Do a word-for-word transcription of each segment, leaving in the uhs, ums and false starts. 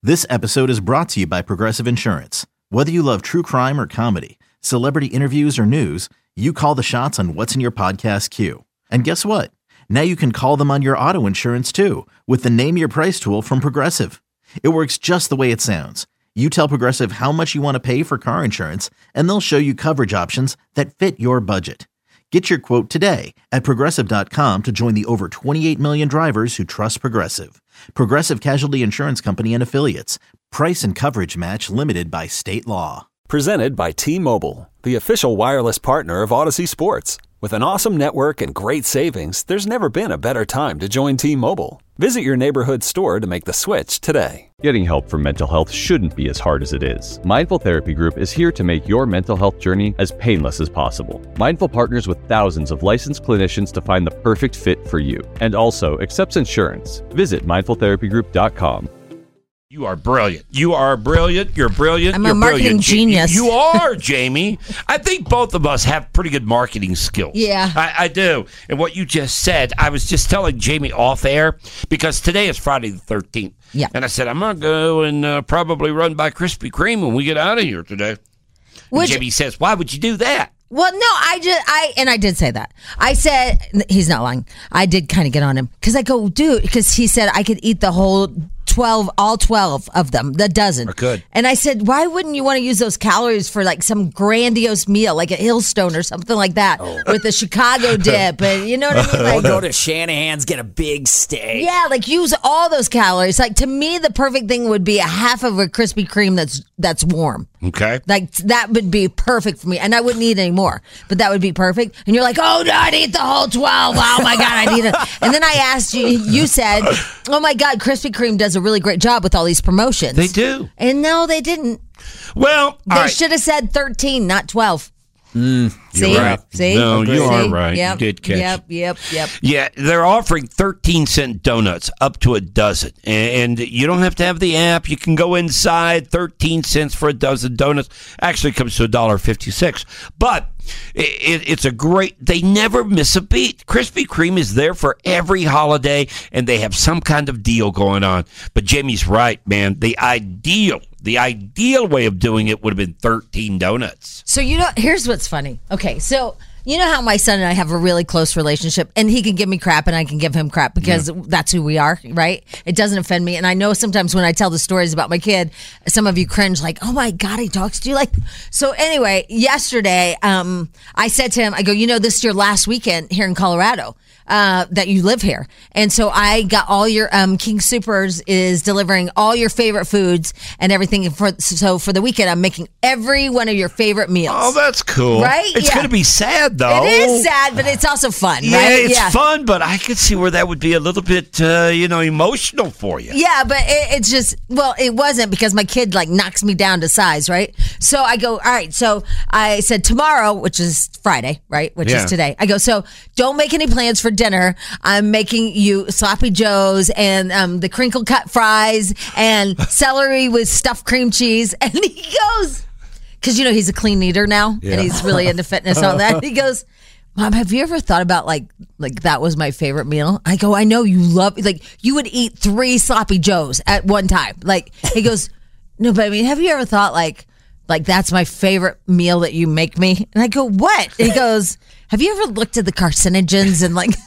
This episode is brought to you by Progressive Insurance. Whether you love true crime or comedy, celebrity interviews or news, you call the shots on what's in your podcast queue. And guess what? Now you can call them on your auto insurance too with the Name Your Price tool from Progressive. It works just the way it sounds. You tell Progressive how much you want to pay for car insurance, and they'll show you coverage options that fit your budget. Get your quote today at Progressive dot com to join the over twenty-eight million drivers who trust Progressive. Progressive Casualty Insurance Company and Affiliates. Price and coverage match limited by state law. Presented by T-Mobile, the official wireless partner of Odyssey Sports. With an awesome network and great savings, there's never been a better time to join T-Mobile. Visit your neighborhood store to make the switch today. Getting help for mental health shouldn't be as hard as it is. Mindful Therapy Group is here to make your mental health journey as painless as possible. Mindful partners with thousands of licensed clinicians to find the perfect fit for you, and also accepts insurance. Visit mindful therapy group dot com. You are brilliant. You are brilliant. You're brilliant. I'm You're a marketing brilliant. genius. You, you are, Jamie. I think both of us have pretty good marketing skills. Yeah. I, I do. And what you just said, I was just telling Jamie off air, because today is Friday the thirteenth. Yeah. And I said, I'm going to go and uh, probably run by Krispy Kreme when we get out of here today. Which, Jamie says, why would you do that? well, no, I just, I, and I did say that. I said, he's not lying. I did kind of get on him because I go, dude, because he said I could eat the whole twelve, all twelve of them, the dozen. I could. And I said, why wouldn't you want to use those calories for like some grandiose meal, like a Hillstone or something like that, oh. with a Chicago dip, and you know what I mean? Like, or go to Shanahan's, get a big steak. Yeah, like use all those calories. Like to me, the perfect thing would be a half of a Krispy Kreme that's that's warm. Okay. Like that would be perfect for me, and I wouldn't eat any more. But that would be perfect. And you're like, oh no, I'd eat the whole twelve. Oh my god, I'd eat it. And then I asked you, you said, oh my god, Krispy Kreme does a really great job with all these promotions. They do. And no, they didn't. Well, they right. should have said thirteen, not twelve. Mm, See? You're right. See? No, See? you are right. Yep. You did catch. Yep, yep, yep. Yeah, they're offering thirteen cent donuts up to a dozen. And you don't have to have the app. You can go inside. thirteen cents for a dozen donuts. Actually comes to one dollar fifty-six. But it, it, it's a great, they never miss a beat. Krispy Kreme is there for every holiday, and they have some kind of deal going on. But Jamie's right, man. The ideal The ideal way of doing it would have been thirteen donuts. So, you know, here's what's funny. Okay, so you know how my son and I have a really close relationship, and he can give me crap and I can give him crap because yeah. that's who we are, right? It doesn't offend me. And I know sometimes when I tell the stories about my kid, some of you cringe like, oh my God, he talks to you like. So anyway, yesterday, um, I said to him, I go, you know, this is your last weekend here in Colorado. Uh, that you live here. And so I got all your, um, King Soopers is delivering all your favorite foods and everything. For So for the weekend, I'm making every one of your favorite meals. Oh, that's cool. Right? It's yeah. going to be sad, though. It is sad, but it's also fun, yeah, right? It's yeah, fun, but I could see where that would be a little bit, uh, you know, emotional for you. Yeah, but it, it's just, well, it wasn't because my kid, like, knocks me down to size, right? So I go, all right, so I said tomorrow, which is Friday, right? Which Yeah. is today. I go, so don't make any plans for dinner. I'm making you sloppy joes and um, the crinkle cut fries and celery with stuffed cream cheese. And he goes, because, you know, he's a clean eater now Yeah. and he's really into fitness and all that. He goes, Mom, have you ever thought about like, like that was my favorite meal? I go, I know you love, like you would eat three sloppy joes at one time. Like he goes, no, but I mean, have you ever thought like, like that's my favorite meal that you make me? And I go, what? And he goes, have you ever looked at the carcinogens and like...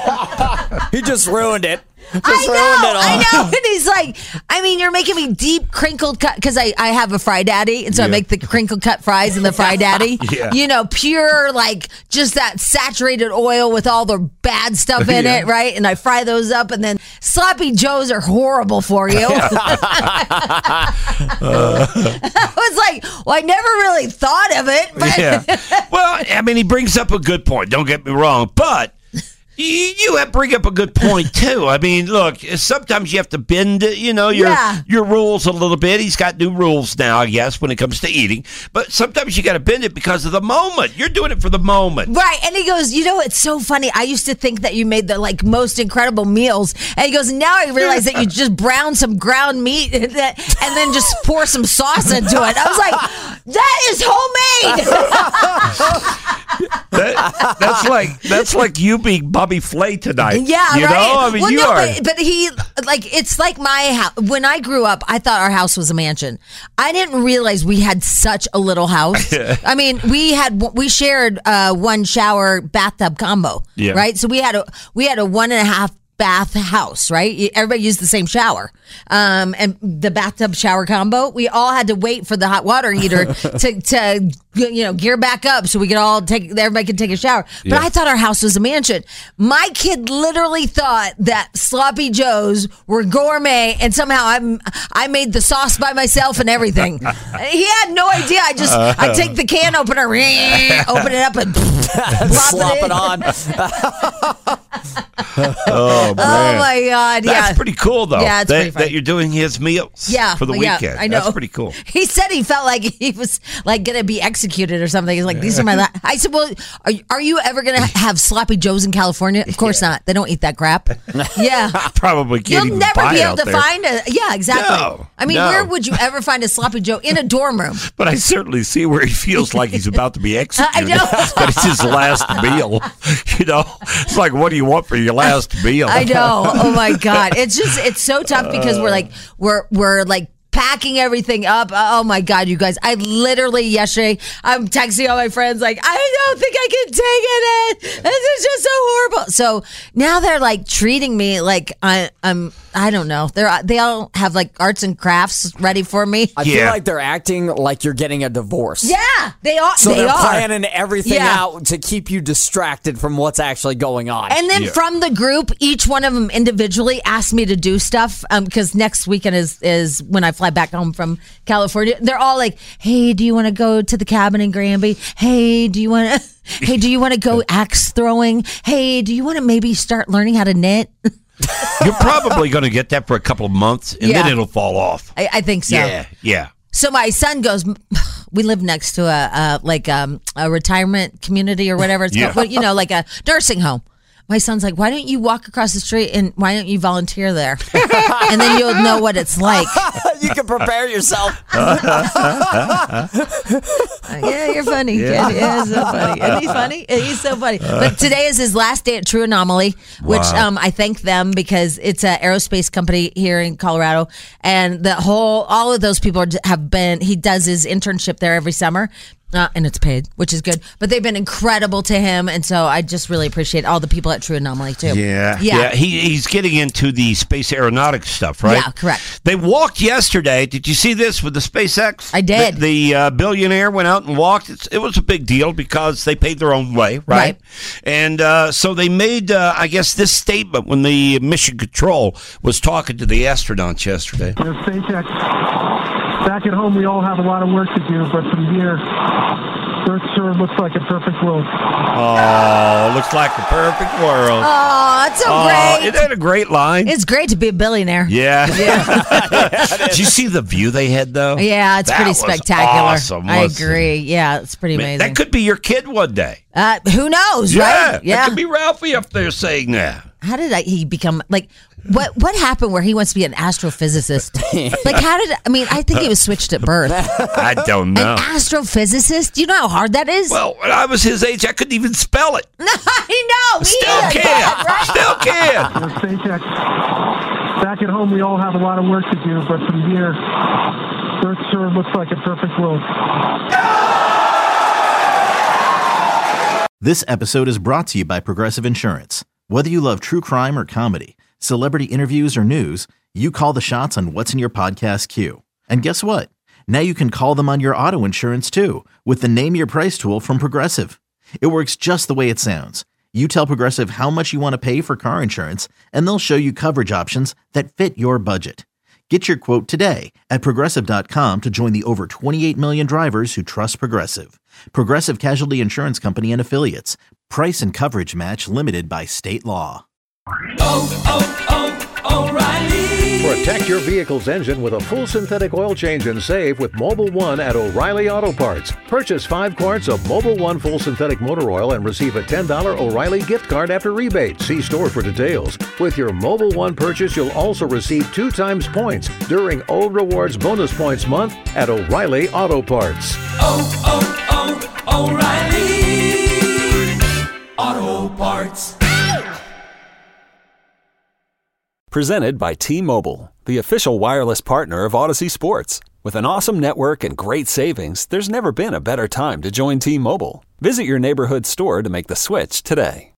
He just ruined it. Just I know, ruined it all. I know. And he's like, I mean, you're making me deep crinkled cut because I, I have a Fry Daddy, and so Yeah. I make the crinkled cut fries in the Fry Daddy. Yeah. You know, pure like just that saturated oil with all the bad stuff in Yeah. it, right? And I fry those up, and then sloppy joes are horrible for you. I was like, well, I never really thought of it, but Yeah. Well, I mean, he brings up a good point. Don't get me wrong, but you, you have bring up a good point too. I mean, look, sometimes you have to bend, you know, your Yeah. your rules a little bit. He's got new rules now, I guess, when it comes to eating. But sometimes you got to bend it because of the moment. You're doing it for the moment, right. And he goes, you know, it's so funny. I used to think that you made the like most incredible meals, and he goes, now I realize that you just brown some ground meat and then, and then just pour some sauce into it. I was like, that is homemade. That, that's like that's like you being Bubba Bobby Flay tonight. Yeah, you right. know, I mean, well, you no, are. But, but he, like, it's like my house. When I grew up, I thought our house was a mansion. I didn't realize we had such a little house. I mean, we had we shared uh, one shower bathtub combo, Yeah. right? So we had a we had a one and a half bath house, right? Everybody used the same shower. Um, and the bathtub shower combo, we all had to wait for the hot water heater to, to, you know, gear back up so we could all take, everybody could take a shower. But Yeah. I thought our house was a mansion. My kid literally thought that Sloppy Joes were gourmet and somehow I'm, I made the sauce by myself and everything. He had no idea. I just, I take the can opener, open it up and plop Slop it, it in. on. Oh, man. Oh my God. Yeah. That's pretty cool, though. Yeah, it's that, pretty funny. that you're doing his meals Yeah, for the yeah, weekend. I know. That's pretty cool. He said he felt like he was like going to be executed or something. He's like, these are my. La-. I said, well, are, are you ever going to have Sloppy Joes in California? Of course not. They don't eat that crap. Yeah. Probably can't You'll even never buy be it able out to there. find a. Yeah, exactly. No, I mean, no. where would you ever find a Sloppy Joe? In a dorm room. But I certainly see where he feels like he's about to be executed. know. That it's his last meal. You know, it's like, what do you want for your last meal? I know. Oh my God. It's just, it's so tough because we're like, we're, we're like, packing everything up. Oh my God, you guys. I literally yesterday, I'm texting all my friends like, I don't think I can take it. This is just so horrible. So now they're like treating me like I, I'm, I don't know. They're, they all have like arts and crafts ready for me. I Yeah. feel like they're acting like you're getting a divorce. Yeah, they are. So they they're are. planning everything Yeah. out to keep you distracted from what's actually going on. And then Yeah. from the group, each one of them individually asked me to do stuff because next weekend is is when I fly back home from California. They're all like, "Hey, do you want to go to the cabin in Granby? Hey, do you want to? Hey, do you want to go axe throwing? Hey, do you want to maybe start learning how to knit?" You're probably going to get that for a couple of months, and Yeah. then it'll fall off. I, I think so. Yeah, yeah. So my son goes. We live next to a, a like um, a retirement community or whatever it's Yeah. called. Well, you know, like a nursing home. My son's like, why don't you walk across the street and why don't you volunteer there? And then you'll know what it's like. You can prepare yourself. Yeah, you're funny, kid. Yeah, so funny. Isn't he funny? He's so funny. But today is his last day at True Anomaly, which Wow. um, I thank them because it's an aerospace company here in Colorado, and the whole all of those people are, have been. He does his internship there every summer. Uh, and it's paid, which is good. But they've been incredible to him, and so I just really appreciate all the people at True Anomaly too. Yeah, yeah. He, he's getting into the space aeronautics stuff, right? Yeah, correct. They walked yesterday. Did you see this with the SpaceX? I did. The, the uh, billionaire went out and walked. It's, it was a big deal because they paid their own way, right? Right. And uh, so they made, uh, I guess, this statement when the mission control was talking to the astronauts yesterday. You know, SpaceX, back at home, we all have a lot of work to do, but from here, Earth sure looks like a perfect world. Oh, looks like a perfect world. Oh, that's so Oh, great. isn't that a great line? It's great to be a billionaire. Yeah. Did you see the view they had, though? Yeah, it's That pretty was spectacular. awesome, I wasn't it? agree. Yeah, it's pretty Man, amazing. that could be your kid one day. uh, who knows, Yeah, right? Yeah. that could be Ralphie up there saying that. How did I, he become like? What what happened where he wants to be an astrophysicist? Like, how did I mean? I think he was switched at birth. I don't know. An astrophysicist? Do you know how hard that is? Well, when I was his age, I couldn't even spell it. I know. Me Still either. can. God, right? Still can. You know, SpaceX, back at home, we all have a lot of work to do, but from here, Earth sure looks like a perfect world. This episode is brought to you by Progressive Insurance. Whether you love true crime or comedy, celebrity interviews or news, you call the shots on what's in your podcast queue. And guess what? Now you can call them on your auto insurance too with the Name Your Price tool from Progressive. It works just the way it sounds. You tell Progressive how much you want to pay for car insurance, and they'll show you coverage options that fit your budget. Get your quote today at Progressive dot com to join the over twenty-eight million drivers who trust Progressive. Progressive Casualty Insurance Company and Affiliates. Price and coverage match limited by state law. Protect your vehicle's engine with a full synthetic oil change and save with Mobil one at O'Reilly Auto Parts. Purchase five quarts of Mobil one full synthetic motor oil and receive a ten dollars O'Reilly gift card after rebate. See store for details. With your Mobil one purchase, you'll also receive two times points during O Rewards Bonus Points Month at O'Reilly Auto Parts. Oh, oh, oh, O'Reilly Auto Parts. Presented by T-Mobile, the official wireless partner of Odyssey Sports. With an awesome network and great savings, there's never been a better time to join T-Mobile. Visit your neighborhood store to make the switch today.